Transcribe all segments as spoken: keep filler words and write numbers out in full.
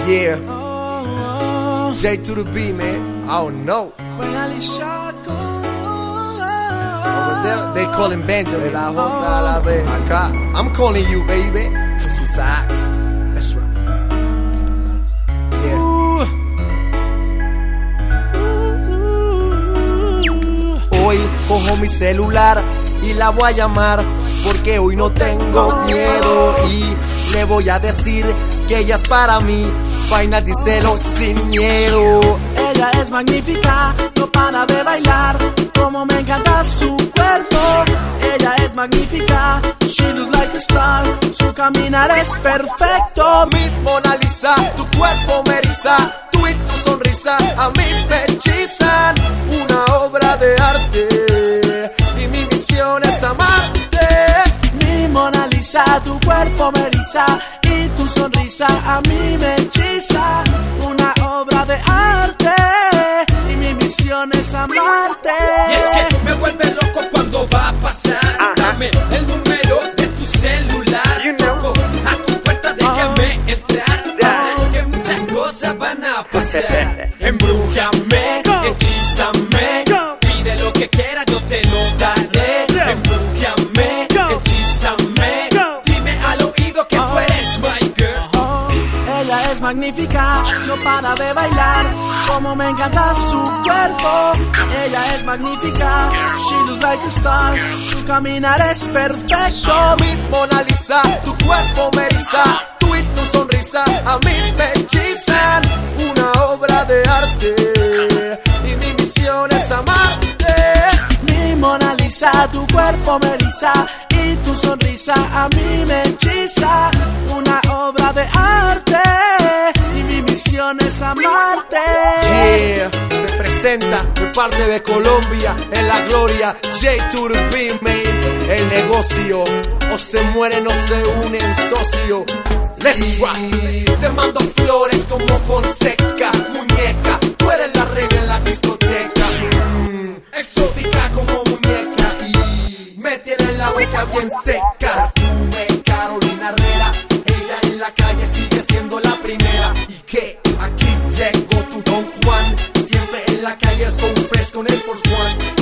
Yeah. J to the B, man. I don't know. Over there, they call him Benjamin. La J a la B. Acá, I'm calling you, baby. Cause it's axe. That's right. Yeah. Hoy cojo mi celular y la voy a llamar porque hoy no tengo miedo y le voy a decir que ella es para mí. Final, díselo sin miedo. Ella es magnífica, no para de bailar, como me encanta su cuerpo. Ella es magnífica, she looks like a star, su caminar es perfecto. Mi Mona Lisa, tu cuerpo me eriza, tú y tu sonrisa a mí me hechizan. Una obra de arte y mi misión es amarte. Mi Mona Lisa, tu cuerpo me eriza y tu sonrisa a mí me hechiza. Una obra de arte y mi misión es amarte. Y es que me vuelve loco cuando va a pasar. uh-huh. Dame el número de tu celular, you know. Toco a tu puerta, déjame uh-huh. entrar, uh-huh. que muchas cosas van a pasar. Embrújame, hechízame, pide lo que quieras, yo te lo daré. Embrújame, hechízame, dime al oído que tú eres my girl. Ella es magnífica, no para de bailar, como me encanta su cuerpo. Ella es magnífica, she looks like a star, su caminar es perfecto. Mi Mona Lisa, tu cuerpo me eriza, tú y tu sonrisa a mí me hechizan. Una obra de arte y mi misión es amarte. Mi Mona Lisa, tu cuerpo me eriza y tu sonrisa a mí me hechiza. Una obra de arte y mi misión es amarte. Yeah, se presenta de parte de Colombia en la gloria. J to the B, man. El negocio o se muere, no se unen socio. Let's rock. Te mando flores como Fonseca, muñeca. Tú eres la reina en la discoteca. Mm, exótica como muñeca y me tiene la boca bien seca. Perfume Carolina Herrera, ella en la calle sigue siendo la primera. Y que aquí llegó tu Don Juan, siempre en la calle son fresh con el Force One.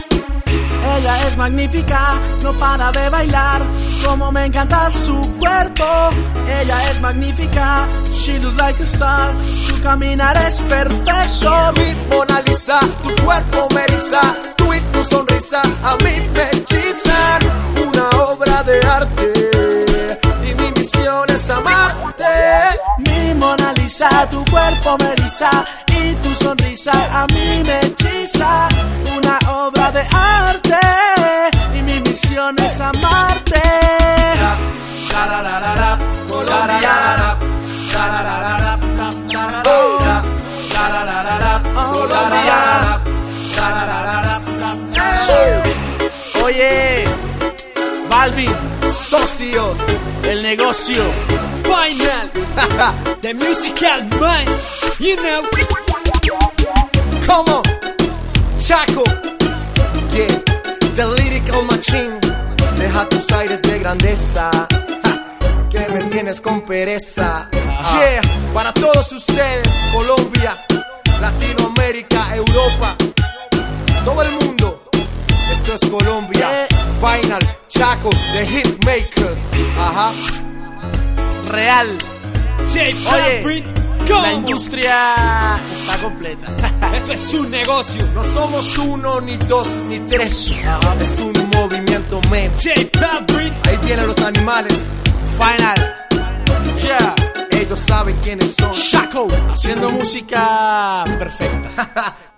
Ella es magnífica, no para de bailar, como me encanta su cuerpo. Ella es magnífica, she looks like a star, su caminar es perfecto. Mi Mona Lisa, tu cuerpo me eriza, tú y tu sonrisa a mí me hechizan. Una obra de arte y mi misión es amarte. Mi Mona Lisa, tu cuerpo me eriza y tu sonrisa a mí me hechiza. Una obra de arte y mi misión es amarte. Colombiana, Colombiana. Oye, Balvin, socios, el negocio Final, the musical mind, you know. Come on, Chaco, yeah, the lyrical machine. Deja tus aires de grandeza, ja, que me tienes con pereza. Yeah, para todos ustedes, Colombia, Latinoamérica, Europa, todo el mundo. Esto es Colombia, Final, Chaco, the hitmaker. Ajá. Real. Oye, la industria está completa. Esto es un negocio. No somos uno, ni dos, ni tres. Ajá. Es un movimiento, men. Ahí vienen los animales. Final. Yeah. Ellos saben quiénes son. Chaco, haciendo música perfecta.